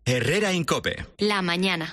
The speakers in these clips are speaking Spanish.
Herrera en COPE. La mañana.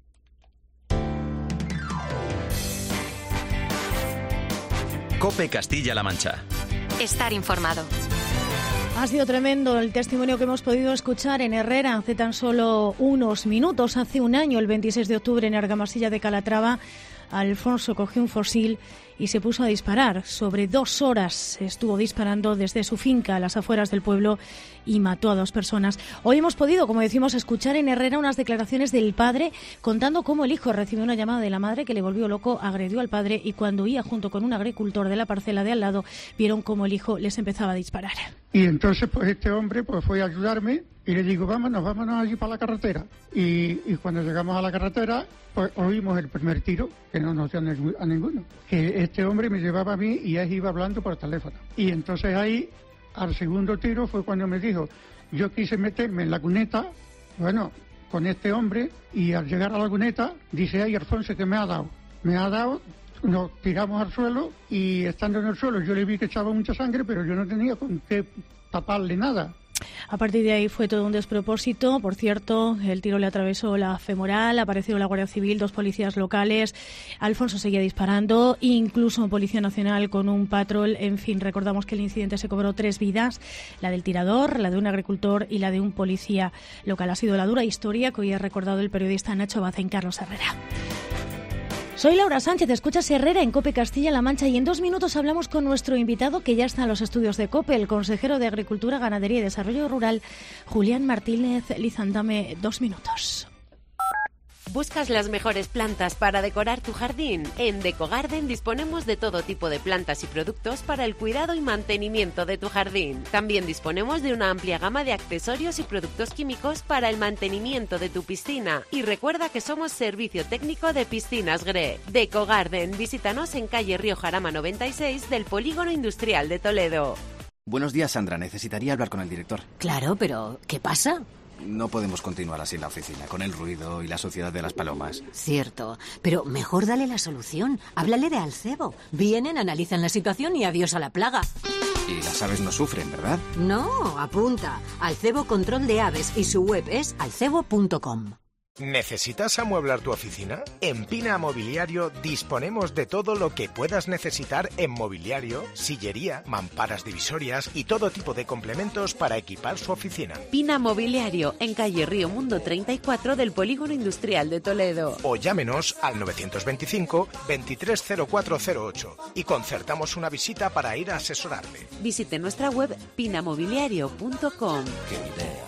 COPE Castilla-La Mancha. Estar informado. Ha sido tremendo el testimonio que hemos podido escuchar en Herrera hace tan solo unos minutos. Hace un año, el 26 de octubre, en Argamasilla de Calatrava, Alfonso cogió un fusil y se puso a disparar. Sobre 2 horas estuvo disparando desde su finca a las afueras del pueblo y mató a 2 personas. Hoy hemos podido, como decimos, escuchar en Herrera unas declaraciones del padre contando cómo el hijo recibió una llamada de la madre que le volvió loco, agredió al padre y cuando huía junto con un agricultor de la parcela de al lado, vieron cómo el hijo les empezaba a disparar. Y entonces pues este hombre pues fue a ayudarme y le digo, vámonos allí para la carretera. Y cuando llegamos a la carretera, pues oímos el primer tiro, que no nos dio a ninguno. Que este hombre me llevaba a mí y él iba hablando por teléfono. Y entonces ahí, al segundo tiro, fue cuando me dijo, yo quise meterme en la cuneta, bueno, con este hombre, y al llegar a la cuneta, dice, ay, Alfonso, que me ha dado. Nos tiramos al suelo y estando en el suelo yo le vi que echaba mucha sangre, pero yo no tenía con qué taparle nada. A partir de ahí fue todo un despropósito. Por cierto, el tiro le atravesó la femoral, apareció la Guardia Civil, 2 policías locales. Alfonso seguía disparando, incluso Policía Nacional con un patrol. En fin, recordamos que el incidente se cobró 3 vidas, la del tirador, la de un agricultor y la de un policía local. Ha sido la dura historia que hoy ha recordado el periodista Nacho Bazén, Carlos Herrera. Soy Laura Sánchez, escuchas Herrera en COPE Castilla-La Mancha y en 2 minutos hablamos con nuestro invitado que ya está en los estudios de COPE, el consejero de Agricultura, Ganadería y Desarrollo Rural, Julián Martínez Lizán. Dame 2 minutos. ¿Buscas las mejores plantas para decorar tu jardín? En Decogarden disponemos de todo tipo de plantas y productos para el cuidado y mantenimiento de tu jardín. También disponemos de una amplia gama de accesorios y productos químicos para el mantenimiento de tu piscina. Y recuerda que somos servicio técnico de piscinas GRE. Decogarden, visítanos en calle Río Jarama 96 del Polígono Industrial de Toledo. Buenos días, Sandra. Necesitaría hablar con el director. Claro, pero ¿qué pasa? No podemos continuar así en la oficina, con el ruido y la suciedad de las palomas. Cierto, pero mejor dale la solución. Háblale de Alcebo. Vienen, analizan la situación y adiós a la plaga. Y las aves no sufren, ¿verdad? No, apunta. Alcebo Control de Aves y su web es alcebo.com. ¿Necesitas amueblar tu oficina? En Pina Mobiliario disponemos de todo lo que puedas necesitar en mobiliario, sillería, mamparas divisorias y todo tipo de complementos para equipar su oficina. Pina Mobiliario, en calle Río Mundo 34 del Polígono Industrial de Toledo. O llámenos al 925 230408 y concertamos una visita para ir a asesorarle. Visite nuestra web pinamobiliario.com. ¡Qué idea!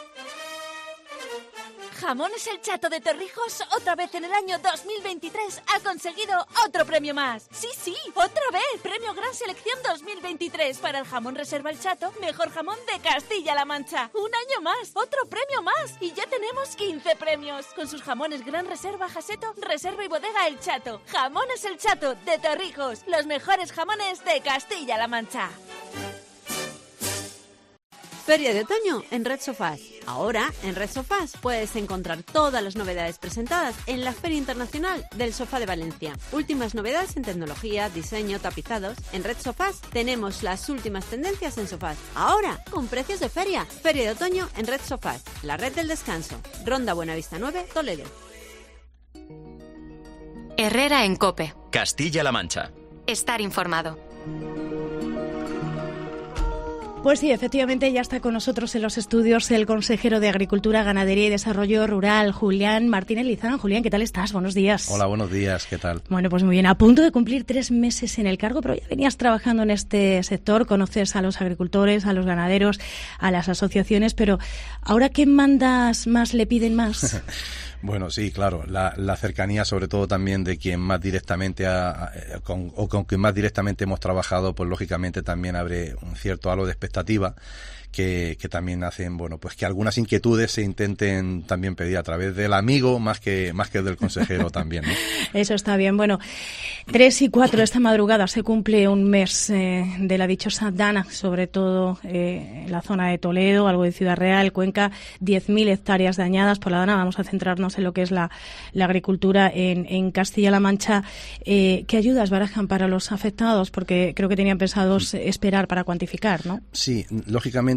Jamones El Chato de Torrijos, otra vez en el año 2023, ha conseguido otro premio más. Sí, otra vez. Premio Gran Selección 2023 para el jamón Reserva El Chato, mejor jamón de Castilla-La Mancha. Un año más, otro premio más. Y ya tenemos 15 premios. Con sus jamones Gran Reserva Jaseto, Reserva y Bodega El Chato. Jamones El Chato de Torrijos, los mejores jamones de Castilla-La Mancha. Feria de otoño en Red Sofás. Ahora, en Red Sofás, puedes encontrar todas las novedades presentadas en la Feria Internacional del Sofá de Valencia. Últimas novedades en tecnología, diseño, tapizados. En Red Sofás tenemos las últimas tendencias en sofás. Ahora, con precios de feria. Feria de otoño en Red Sofás. La red del descanso. Ronda Buenavista 9, Toledo. Herrera en COPE. Castilla-La Mancha. Estar informado. Pues sí, efectivamente ya está con nosotros en los estudios el consejero de Agricultura, Ganadería y Desarrollo Rural, Julián Martínez Lizán. Julián, ¿qué tal estás? Buenos días. Hola, buenos días, ¿qué tal? Bueno, pues muy bien, a punto de cumplir 3 meses en el cargo, pero ya venías trabajando en este sector, conoces a los agricultores, a los ganaderos, a las asociaciones, pero ¿ahora qué mandas más le piden más? Bueno, sí, claro, la cercanía sobre todo también de quien más directamente con quien más directamente hemos trabajado, pues lógicamente también abre un cierto halo de expectativa que también hacen, bueno, pues que algunas inquietudes se intenten también pedir a través del amigo más que del consejero también, ¿no? Eso está bien. Bueno, 3 y 4 esta madrugada se cumple un mes de la dichosa Dana, sobre todo en la zona de Toledo, algo de Ciudad Real, Cuenca, 10.000 hectáreas dañadas por la Dana. Vamos a centrarnos en lo que es la agricultura en Castilla-La Mancha. ¿Qué ayudas barajan para los afectados? Porque creo que tenían pensados esperar para cuantificar, ¿no? Sí, lógicamente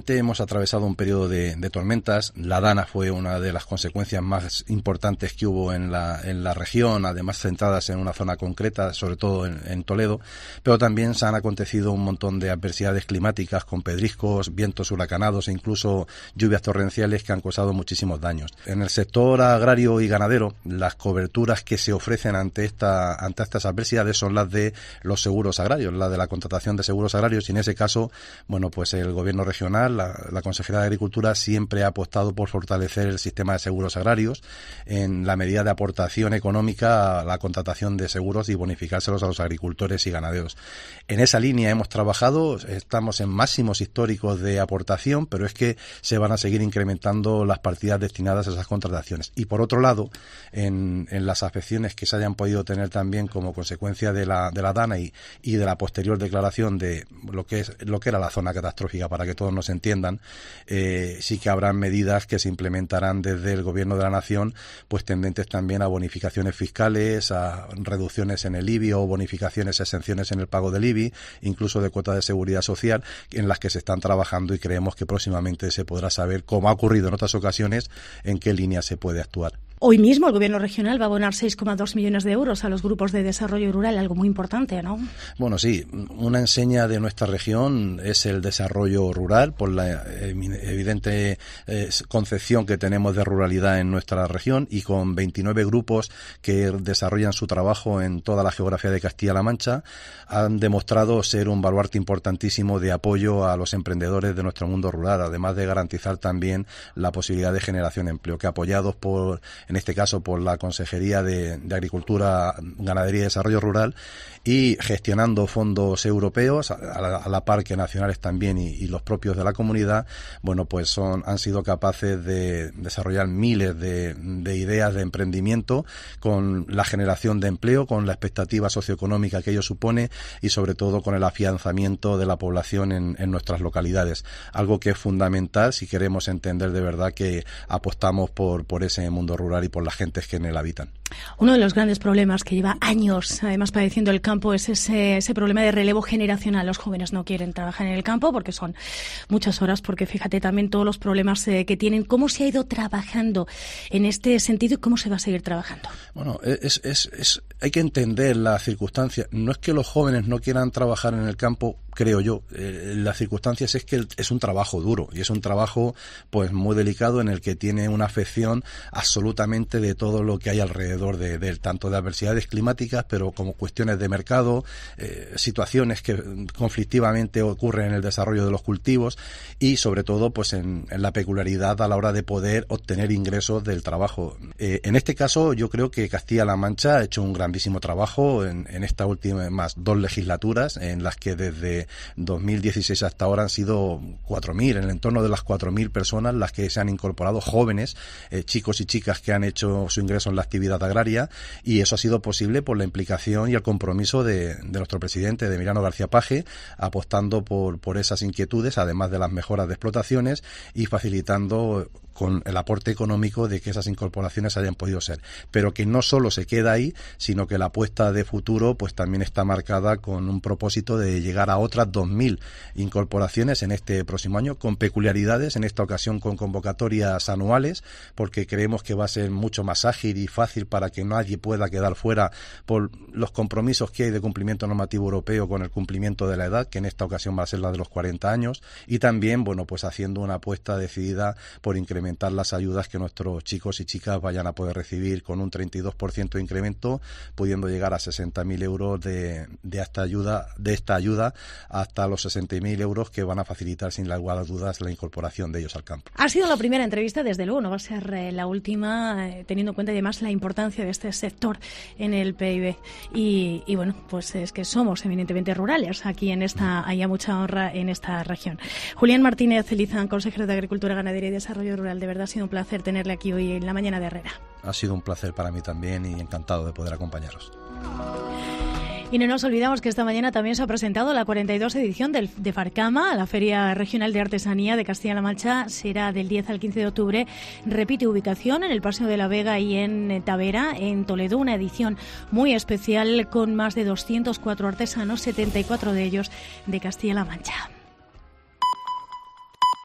efectivamente hemos atravesado un periodo de tormentas. La Dana fue una de las consecuencias más importantes que hubo en la región, además centradas en una zona concreta, sobre todo en Toledo, pero también se han acontecido un montón de adversidades climáticas con pedriscos, vientos huracanados e incluso lluvias torrenciales que han causado muchísimos daños. En el sector agrario y ganadero, las coberturas que se ofrecen ante estas adversidades son las de los seguros agrarios, la de la contratación de seguros agrarios, y en ese caso, bueno, pues el Gobierno regional, la Consejería de Agricultura siempre ha apostado por fortalecer el sistema de seguros agrarios en la medida de aportación económica a la contratación de seguros y bonificárselos a los agricultores y ganaderos. En esa línea hemos trabajado, estamos en máximos históricos de aportación, pero es que se van a seguir incrementando las partidas destinadas a esas contrataciones. Y por otro lado, en las afecciones que se hayan podido tener también como consecuencia de la Dana y de la posterior declaración de lo que era la zona catastrófica, para que todos nos entiendan, sí que habrán medidas que se implementarán desde el Gobierno de la Nación, pues tendentes también a bonificaciones fiscales, a reducciones en el IBI o bonificaciones, exenciones en el pago del IBI, incluso de cuota de seguridad social, en las que se están trabajando, y creemos que próximamente se podrá saber, como ha ocurrido en otras ocasiones, en qué línea se puede actuar. Hoy mismo el Gobierno regional va a abonar 6,2 millones de euros a los grupos de desarrollo rural, algo muy importante, ¿no? Bueno, sí, una enseña de nuestra región es el desarrollo rural, por la evidente concepción que tenemos de ruralidad en nuestra región, y con 29 grupos que desarrollan su trabajo en toda la geografía de Castilla-La Mancha, han demostrado ser un baluarte importantísimo de apoyo a los emprendedores de nuestro mundo rural, además de garantizar también la posibilidad de generación de empleo, que apoyados en este caso por la Consejería de Agricultura, Ganadería y Desarrollo Rural, y gestionando fondos europeos a la par que nacionales también y los propios de la comunidad, bueno, pues han sido capaces de desarrollar miles de ideas de emprendimiento con la generación de empleo, con la expectativa socioeconómica que ello supone, y sobre todo con el afianzamiento de la población en nuestras localidades, algo que es fundamental si queremos entender de verdad que apostamos por ese mundo rural y por las gentes que en él habitan. Uno de los grandes problemas que lleva años, además, padeciendo el campo es ese problema de relevo generacional. Los jóvenes no quieren trabajar en el campo porque son muchas horas, porque fíjate también todos los problemas que tienen. ¿Cómo se ha ido trabajando en este sentido y cómo se va a seguir trabajando? Bueno, hay que entender las circunstancias. No es que los jóvenes no quieran trabajar en el campo, creo yo. Las circunstancias es que es un trabajo duro y es un trabajo pues muy delicado, en el que tiene una afección absolutamente de todo lo que hay alrededor de él, tanto de adversidades climáticas, pero como cuestiones de mercado, situaciones que conflictivamente ocurren en el desarrollo de los cultivos, y sobre todo pues en la peculiaridad a la hora de poder obtener ingresos del trabajo. En este caso yo creo que Castilla-La Mancha ha hecho un grandísimo trabajo en estas últimas 2 legislaturas, en las que desde 2016 hasta ahora han sido 4.000, en el entorno de las 4.000 personas las que se han incorporado, jóvenes, chicos y chicas que han hecho su ingreso en la actividad agraria, y eso ha sido posible por la implicación y el compromiso de nuestro presidente, de Emiliano García Paje, apostando por esas inquietudes, además de las mejoras de explotaciones, y facilitando con el aporte económico de que esas incorporaciones hayan podido ser. Pero que no solo se queda ahí, sino que la apuesta de futuro pues también está marcada con un propósito de llegar a otras 2.000 incorporaciones en este próximo año, con peculiaridades, en esta ocasión con convocatorias anuales, porque creemos que va a ser mucho más ágil y fácil para que nadie pueda quedar fuera por los compromisos que hay de cumplimiento normativo europeo con el cumplimiento de la edad, que en esta ocasión va a ser la de los 40 años, y también, bueno, pues haciendo una apuesta decidida por incrementar las ayudas que nuestros chicos y chicas vayan a poder recibir, con un 32% de incremento, pudiendo llegar a 60.000 euros de esta ayuda hasta los 60.000 euros, que van a facilitar sin lugar a dudas la incorporación de ellos al campo. Ha sido la primera entrevista, desde luego, no va a ser la última, teniendo en cuenta además la importancia de este sector en el PIB. Y bueno, pues es que somos eminentemente rurales aquí hay mucha honra en esta región. Julián Martínez Lizán, consejero de Agricultura, Ganadería y Desarrollo Rural, de verdad ha sido un placer tenerle aquí hoy en la mañana de Herrera. Ha sido un placer para mí también, y encantado de poder acompañaros. Y no nos olvidamos que esta mañana también se ha presentado la 42 edición de Farcama, la Feria Regional de Artesanía de Castilla-La Mancha. Será del 10 al 15 de octubre. Repite ubicación en el Paseo de la Vega y en Tavera, en Toledo. Una edición muy especial con más de 204 artesanos, 74 de ellos de Castilla-La Mancha.